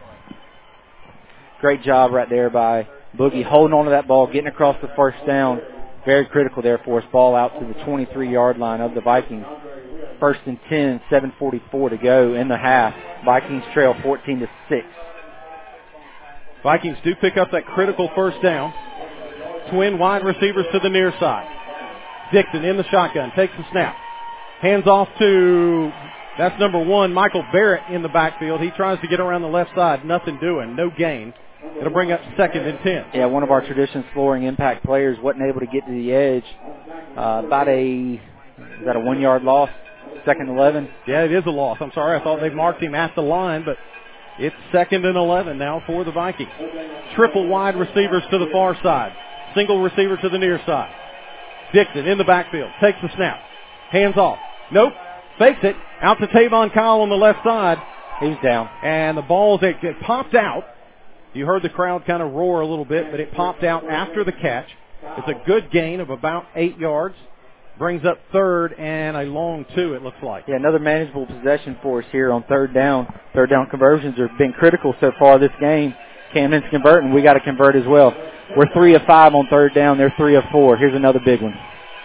Great job right there by Boogie holding on to that ball, getting across the first down. Very critical there for us. Ball out to the twenty-three-yard line of the Vikings. First and ten, seven forty-four to go in the half. Vikings trail fourteen to six. Vikings do pick up that critical first down. Twin wide receivers to the near side. Dixon in the shotgun, takes the snap. Hands off to, that's number one, Michael Barrett in the backfield. He tries to get around the left side, nothing doing, no gain. It'll bring up second and ten. Yeah, one of our tradition scoring impact players wasn't able to get to the edge. Uh, about a, is that a one-yard loss? Second eleven? Yeah, it is a loss. I'm sorry, I thought they marked him at the line, but it's second and eleven now for the Vikings. Triple wide receivers to the far side. Single receiver to the near side. Dixon in the backfield. Takes the snap. Hands off. Nope. Fakes it. Out to Tavon Kyle on the left side. He's down. And the ball, it, it popped out. You heard the crowd kind of roar a little bit, but it popped out after the catch. It's a good gain of about eight yards. Brings up third and a long two, it looks like. Yeah, another manageable possession for us here on third down. Third down conversions have been critical so far this game. Camden's converting. We got to convert as well. We're three of five on third down. They're three of four. Here's another big one.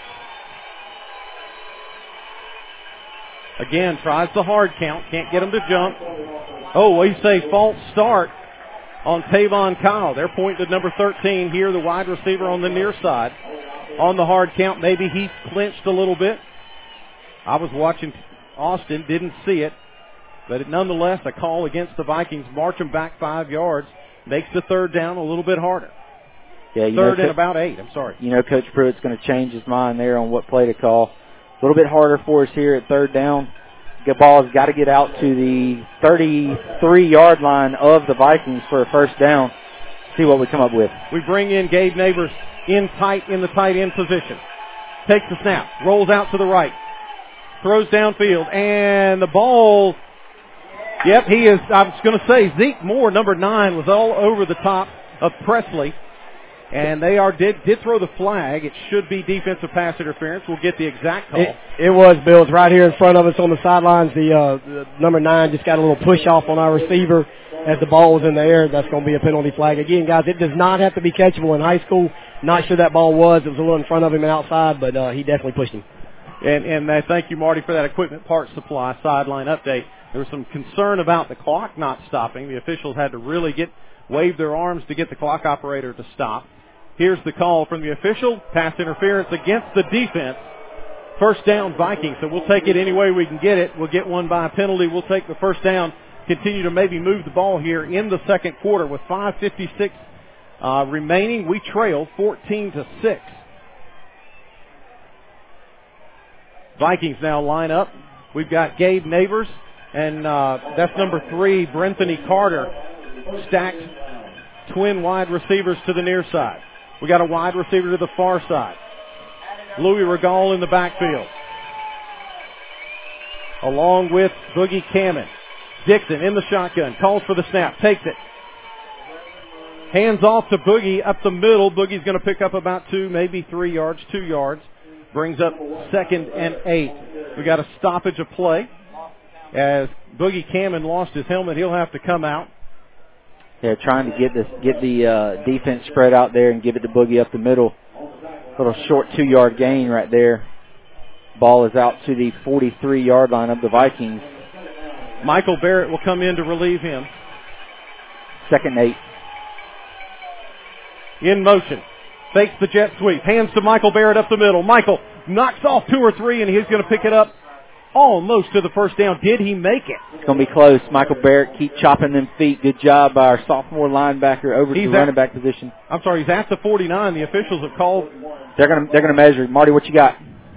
Again, tries the hard count. Can't get him to jump. Oh, we say false start on Tavon Kyle. They're pointing to number thirteen here, the wide receiver on the near side. On the hard count, maybe he clinched a little bit. I was watching Austin, didn't see it. But it, nonetheless, a call against the Vikings. March them back five yards. Makes the third down a little bit harder. Yeah, you Third know, and about eight, I'm sorry. You know, Coach Pruitt's going to change his mind there on what play to call. A little bit harder for us here at third down. The ball's got to get out to the thirty-three-yard line of the Vikings for a first down. See what we come up with. We bring in Gabe Neighbors in tight, in the tight end position. Takes the snap, rolls out to the right, throws downfield, and the ball, yep, he is, I was going to say, Zeke Moore, number nine, was all over the top of Presley. And they are did did throw the flag. It should be defensive pass interference. We'll get the exact call. It, it was, Bill. It's right here in front of us on the sidelines. The, uh, the number nine just got a little push off on our receiver as the ball was in the air. That's going to be a penalty flag. Again, guys, it does not have to be catchable in high school. Not sure that ball was. It was a little in front of him and outside, but uh, he definitely pushed him. And, and uh, thank you, Marty, for that equipment parts supply sideline update. There was some concern about the clock not stopping. The officials had to really get wave their arms to get the clock operator to stop. Here's the call from the official. Pass interference against the defense. First down, Vikings. So we'll take it any way we can get it. We'll get one by a penalty. We'll take the first down. Continue to maybe move the ball here in the second quarter with five fifty-six uh, remaining. We trail fourteen to six. Vikings now line up. We've got Gabe Neighbors, and uh, that's number three, Brenthany Carter, stacked twin wide receivers to the near side. We got a wide receiver to the far side. Louis Regal in the backfield, along with Boogie Cameron. Dixon in the shotgun, calls for the snap, takes it. Hands off to Boogie up the middle. Boogie's going to pick up about two, maybe three yards, two yards. Brings up second and eight. We got a stoppage of play as Boogie Cameron lost his helmet. He'll have to come out. Yeah, trying to get this, get the uh, defense spread out there and give it to Boogie up the middle. Little short two-yard gain right there. Ball is out to the forty-three-yard line of the Vikings. Michael Barrett will come in to relieve him. Second eight. In motion. Fakes the jet sweep. Hands to Michael Barrett up the middle. Michael knocks off two or three, and he's going to pick it up almost to the first down. Did he make it? It's going to be close. Michael Barrett keep chopping them feet. Good job by our sophomore linebacker over he's to the at, running back position. I'm sorry, he's at the forty-nine. The officials have called. They're going to they're going to measure. Marty, what you got?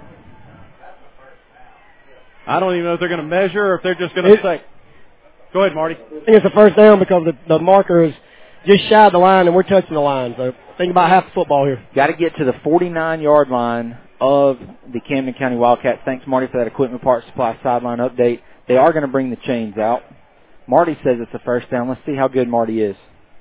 I don't even know if they're going to measure or if they're just going to say. Go ahead, Marty. I think it's a first down because the, the marker is just shy of the line and we're touching the line. So think about half the football here. Got to get to the forty-nine-yard line of the Camden County Wildcats. Thanks, Marty, for that equipment parts supply sideline update. They are going to bring the chains out. Marty says it's a first down. Let's see how good Marty is.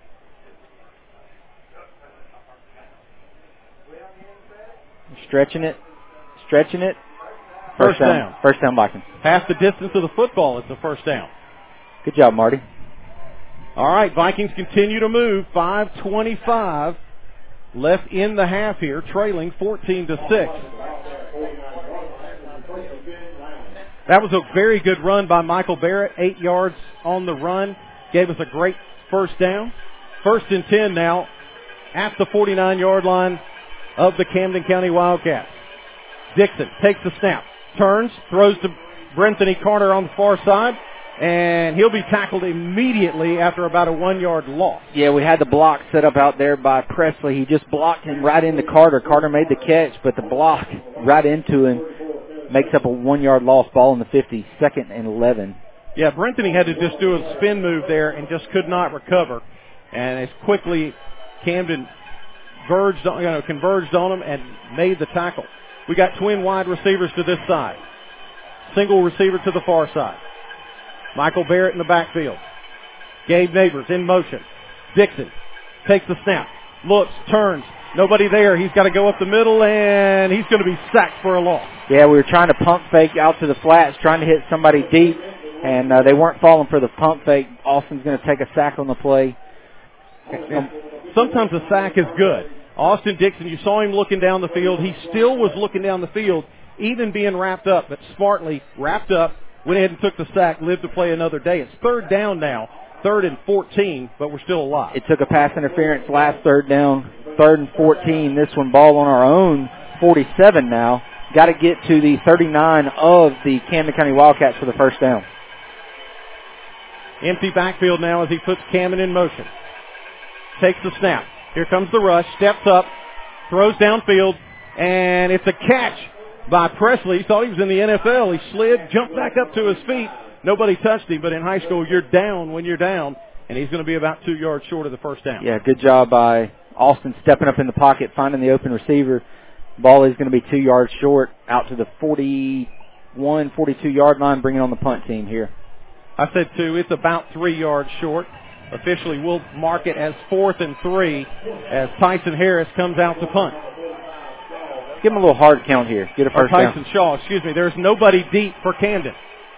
Stretching it. Stretching it. First, first down. down. First down, Vikings. Half the distance of the football. It's a first down. Good job, Marty. All right, Vikings continue to move. five twenty-five left in the half here, trailing fourteen to six. That was a very good run by Michael Barrett. Eight yards on the run. Gave us a great first down. First and ten now at the forty-nine-yard line of the Camden County Wildcats. Dixon takes the snap, turns, throws to Brenthany Carter on the far side, and he'll be tackled immediately after about a one-yard loss. Yeah, we had the block set up out there by Presley. He just blocked him right into Carter. Carter made the catch, but the block right into him makes up a one-yard loss. Ball in the fifty, second and eleven. Yeah, Brenthany had to just do a spin move there and just could not recover. And as quickly Camden verged on, you know, converged on him and made the tackle. We got twin wide receivers to this side. Single receiver to the far side. Michael Barrett in the backfield. Gabe Neighbors in motion. Dixon takes the snap. Looks, turns. Nobody there. He's got to go up the middle, and he's going to be sacked for a loss. Yeah, we were trying to pump fake out to the flats, trying to hit somebody deep, and uh, they weren't falling for the pump fake. Austin's going to take a sack on the play. And sometimes a sack is good. Austin Dixon, you saw him looking down the field. He still was looking down the field, even being wrapped up, but smartly wrapped up, went ahead and took the sack, lived to play another day. It's third down now, third and fourteen, but we're still alive. It took a pass interference last third down, third and fourteen. This one ball on our own forty-seven now. Got to get to the thirty-nine of the Camden County Wildcats for the first down. Empty backfield now as he puts Camden in motion. Takes the snap. Here comes the rush, steps up, throws downfield, and it's a catch by Presley. He thought he was in the N F L. He slid, jumped back up to his feet. Nobody touched him, but in high school, you're down when you're down, and he's going to be about two yards short of the first down. Yeah, good job by Austin stepping up in the pocket, finding the open receiver. Ball is going to be two yards short, out to the forty-one, forty-two-yard line, bringing on the punt team here. I said two. It's about three yards short. Officially, we'll mark it as fourth and three as Tyson Harris comes out to punt. Give him a little hard count here. Get a first or Tyson down. Shaw, excuse me. There's nobody deep for Camden.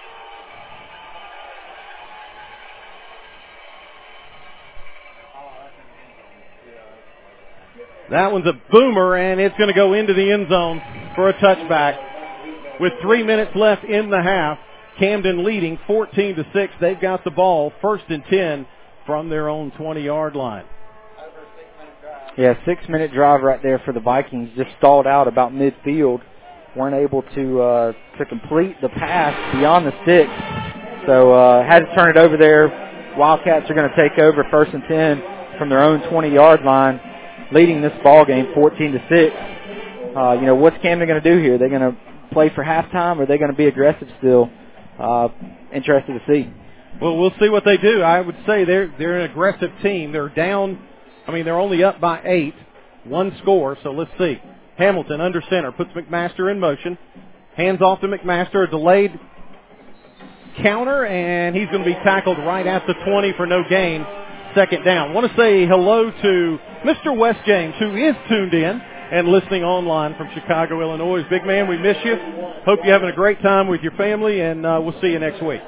That one's a boomer, and it's going to go into the end zone for a touchback. With three minutes left in the half, Camden leading fourteen to six. They've got the ball first and ten from their own twenty-yard line. Yeah, six-minute drive right there for the Vikings. Just stalled out about midfield. Weren't able to uh, to complete the pass beyond the six. So uh, had to turn it over there. Wildcats are going to take over first and ten from their own twenty-yard line, leading this ball game fourteen to six. Uh, you know, what's Camden going to do here? They're going to play for halftime, or are they going to be aggressive still? Uh, interested to see. Well, we'll see what they do. I would say they're they're an aggressive team. They're down. I mean, they're only up by eight, one score. So let's see. Hamilton under center puts McMaster in motion. Hands off to McMaster. A delayed counter, and he's going to be tackled right at the twenty for no gain. Second down. I want to say hello to Mister Wes James, who is tuned in and listening online from Chicago, Illinois. Big man, we miss you. Hope you're having a great time with your family, and uh, we'll see you next week.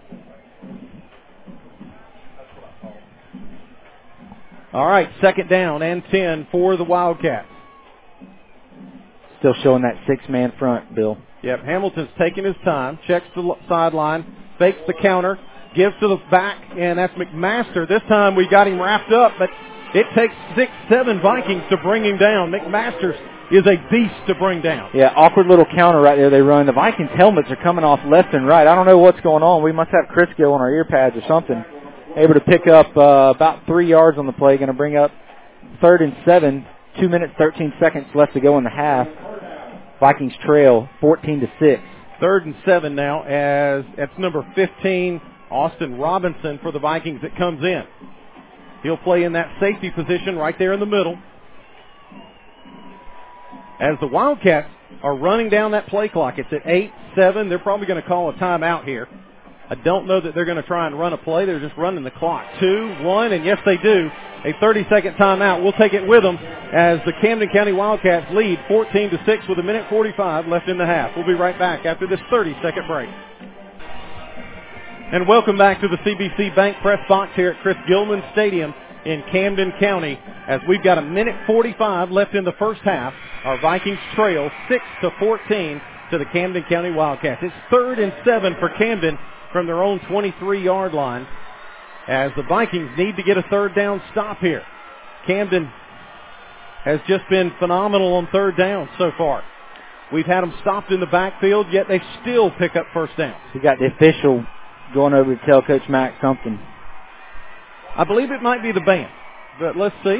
All right, second down and ten for the Wildcats. Still showing that six-man front, Bill. Yep, Hamilton's taking his time, checks the sideline, fakes the counter, gives to the back, and that's McMaster. This time we got him wrapped up, but it takes six, seven Vikings to bring him down. McMaster is a beast to bring down. Yeah, awkward little counter right there they run. The Vikings' helmets are coming off left and right. I don't know what's going on. We must have Crisco on our ear pads or something. Able to pick up uh, about three yards on the play. Going to bring up third and seven. Two minutes, thirteen seconds left to go in the half. Vikings trail fourteen to six. Third and seven now as it's number fifteen, Austin Robinson for the Vikings that comes in. He'll play in that safety position right there in the middle. As the Wildcats are running down that play clock, it's at eight seven. They're probably going to call a timeout here. I don't know that they're going to try and run a play. They're just running the clock. Two, one, and yes, they do. A thirty-second timeout. We'll take it with them as the Camden County Wildcats lead fourteen to six with a minute forty-five left in the half. We'll be right back after this thirty-second break. And welcome back to the C B C Bank Press Box here at Chris Gilman Stadium in Camden County as we've got a minute forty-five left in the first half. Our Vikings trail six to fourteen to the Camden County Wildcats. It's third and seven for Camden from their own twenty-three-yard line as the Vikings need to get a third down stop here. Camden has just been phenomenal on third down so far. We've had them stopped in the backfield, yet they still pick up first down. We got the official going over to tell Coach Mack something. I believe it might be the band, but let's see.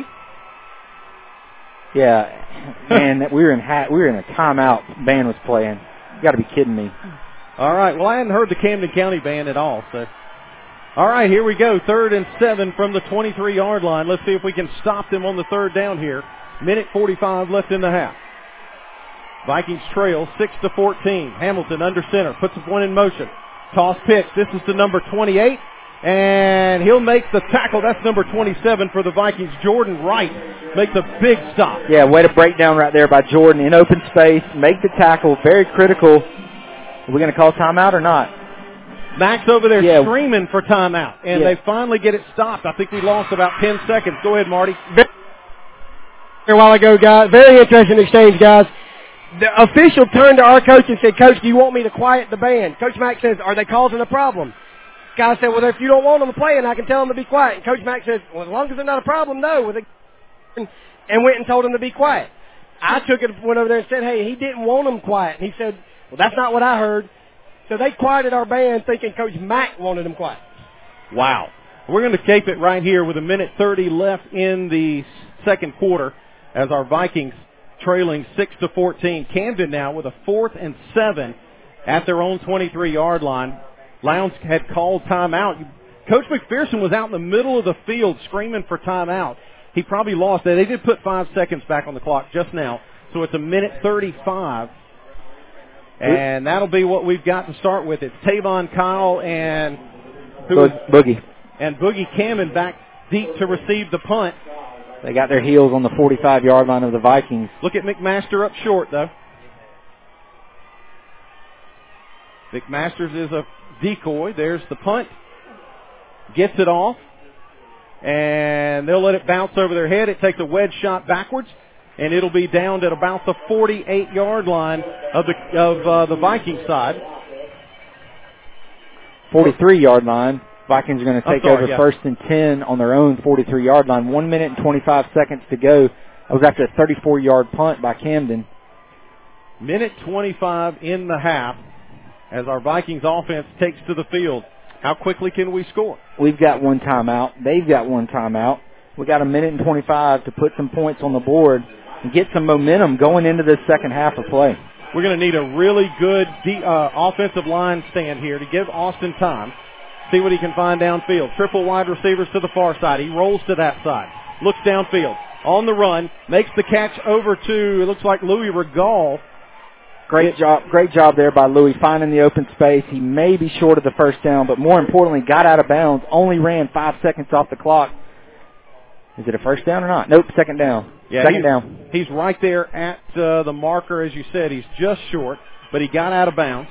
Yeah, man, we were in ha- we were in a timeout. Band was playing. You got to be kidding me. All right, well, I hadn't heard the Camden County band at all. So, all right, here we go. Third and seven from the twenty-three-yard line. Let's see if we can stop them on the third down here. Minute forty-five left in the half. Vikings trail six to fourteen. Hamilton under center, puts one in motion. Toss pitch. This is to number twenty-eight, and he'll make the tackle. That's number twenty-seven for the Vikings. Jordan Wright makes a big stop. Yeah, way to break down right there by Jordan in open space. Make the tackle. Very critical. Are we going to call timeout or not? Max over there Yeah. screaming for timeout, and Yeah. they finally get it stopped. I think we lost about ten seconds. Go ahead, Marty. A while ago, guys. Very interesting exchange, guys. The official turned to our coach and said, Coach, do you want me to quiet the band? Coach Mack says, are they causing a problem? Guy said, well, if you don't want them playing, I can tell them to be quiet. And Coach Mack says, well, as long as they're not a problem, no. With a and went and told them to be quiet. I took it, went over there and said, hey, he didn't want them quiet. And he said, well, that's not what I heard. So they quieted our band thinking Coach Mack wanted them quiet. Wow. We're going to keep it right here with a minute thirty left in the second quarter as our Vikings trailing six to fourteen. Camden now with a fourth and seven at their own twenty-three yard line. Lowndes had called timeout. Coach McPherson was out in the middle of the field screaming for timeout. He probably lost that. They did put five seconds back on the clock just now, so it's a minute thirty-five. And that'll be what we've got to start with. It's Tavon Kyle and who Bo- is, Boogie. and Boogie Cameron back deep to receive the punt. They got their heels on the forty-five yard line of the Vikings. Look at McMaster up short, though. McMaster's is a decoy. There's the punt. Gets it off. And they'll let it bounce over their head. It takes a wedge shot backwards. And it'll be down at about the forty-eight yard line of the of uh, the Viking side. forty-three yard line. Vikings are going to I'm take sorry, over yeah. first and ten on their own forty-three yard line. One minute and twenty-five seconds to go. That was after a thirty-four yard punt by Camden. Minute twenty-five in the half as our Vikings offense takes to the field. How quickly can we score? We've got one timeout. They've got one timeout. We got a minute and twenty-five to put some points on the board and get some momentum going into this second half of play. We're going to need a really good de- uh, offensive line stand here to give Austin time. See what he can find downfield. Triple wide receivers to the far side. He rolls to that side. Looks downfield. On the run. Makes the catch over to, it looks like Louis Regal. Great It, job, great job there by Louis finding the open space. He may be short of the first down, but more importantly, got out of bounds. Only ran five seconds off the clock. Is it a first down or not? Nope, second down. Yeah, second he's, down. He's right there at uh, the marker, as you said. He's just short, but he got out of bounds.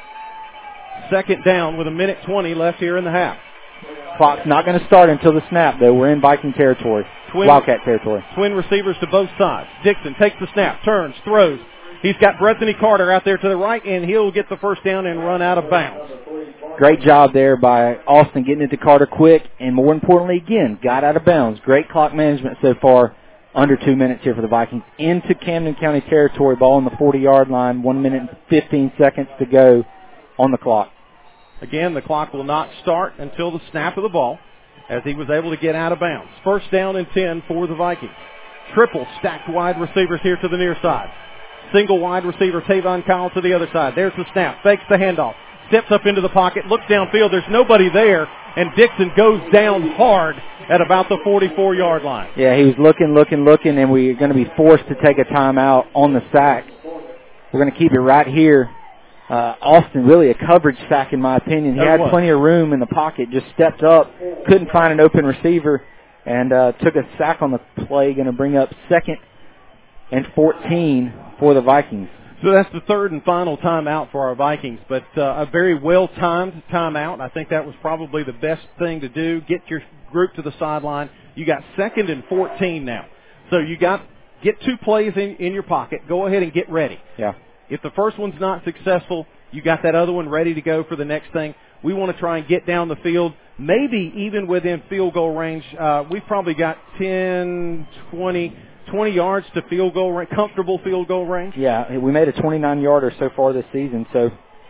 Second down with a minute twenty left here in the half. Clock's not going to start until the snap, though. We're in Viking territory, Twin, Wildcat territory. Twin receivers to both sides. Dixon takes the snap, turns, throws. He's got Bethany Carter out there to the right, and he'll get the first down and run out of bounds. Great job there by Austin getting it to Carter quick, and more importantly, again, got out of bounds. Great clock management so far. Under two minutes here for the Vikings. Into Camden County territory, ball on the forty yard line. One minute and fifteen seconds to go on the clock. Again, the clock will not start until the snap of the ball as he was able to get out of bounds. First down and ten for the Vikings. Triple stacked wide receivers here to the near side. Single wide receiver, Tavon Kyle to the other side. There's the snap. Fakes the handoff. Steps up into the pocket. Looks downfield. There's nobody there. And Dixon goes down hard at about the forty-four yard line. Yeah, he was looking, looking, looking, and we're going to be forced to take a timeout on the sack. We're going to keep it right here. Uh, Austin, really a coverage sack in my opinion. He That had was. plenty of room in the pocket, just stepped up, couldn't find an open receiver, and uh, took a sack on the play. Going to bring up second and fourteen for the Vikings. So that's the third and final timeout for our Vikings, but uh, a very well-timed timeout. I think that was probably the best thing to do. Get your group to the sideline. You got second and fourteen now. So you got get two plays in, in your pocket. Go ahead and get ready. Yeah. If the first one's not successful, you got that other one ready to go for the next thing. We want to try and get down the field, maybe even within field goal range. Uh, we've probably got ten, twenty, twenty yards to field goal range, comfortable field goal range. Yeah, we made a twenty-nine yarder so far this season, so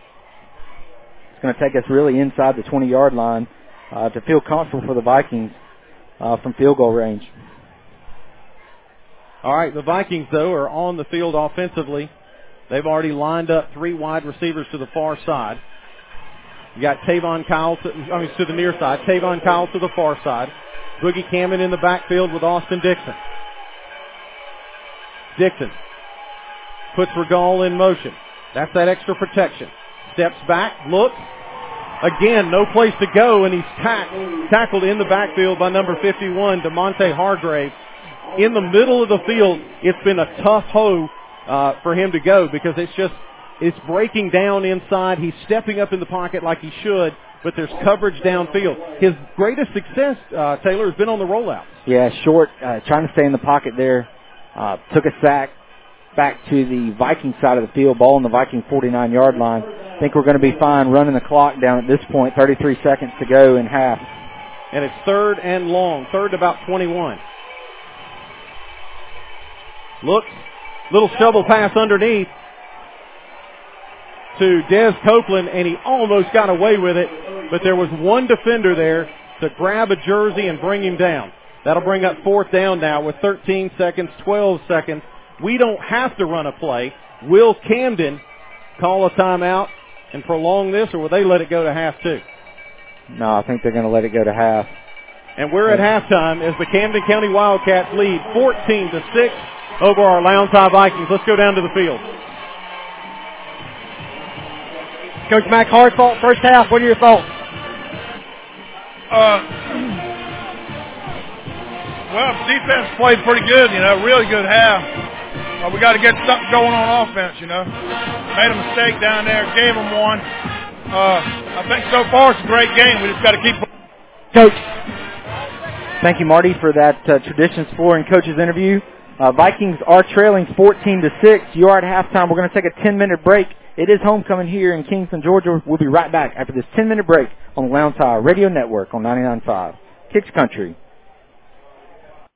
it's going to take us really inside the twenty yard line uh, to feel comfortable for the Vikings uh, from field goal range. All right, the Vikings, though, are on the field offensively. They've already lined up three wide receivers to the far side. You got Tavon Kyle to, I mean, to the near side. Tavon Kyle to the far side. Boogie Cameron in the backfield with Austin Dixon. Dixon puts Regal in motion. That's that extra protection. Steps back, looks. Again, no place to go, and he's tack, tackled in the backfield by number fifty-one, DeMonte Hargrave. In the middle of the field, it's been a tough hoe uh, for him to go because it's just is breaking down inside. He's stepping up in the pocket like he should, but there's coverage downfield. His greatest success, uh, Taylor, has been on the rollout. Yeah, short, uh, trying to stay in the pocket there. Uh, took a sack back to the Viking side of the field, ball on the Viking forty-nine-yard line. I think we're going to be fine running the clock down at this point, thirty-three seconds to go in half. And it's third and long, third about twenty-one. Looks, little shovel pass underneath to Des Copeland, and he almost got away with it, but there was one defender there to grab a jersey and bring him down. That'll bring up fourth down now with thirteen seconds, twelve seconds. We don't have to run a play. Will Camden call a timeout and prolong this, or will they let it go to half two? No, I think they're going to let it go to half. And we're at halftime as the Camden County Wildcats lead fourteen to six over our Lowndes High Vikings. Let's go down to the field. Coach Mack, hard fought first half. What are your thoughts? Uh, well, defense played pretty good, you know, really good half. Uh, we got to get something going on offense, you know. Made a mistake down there, gave them one. Uh, I think so far it's a great game. We just got to keep. Coach, thank you, Marty, for that uh, Traditions Flooring coaches interview. Uh, Vikings are trailing fourteen to six. You are at halftime. We're going to take a ten-minute break. It is homecoming here in Kingston, Georgia. We'll be right back after this ten-minute break on the Lowndes High Radio Network on ninety-nine point five Kicks Country.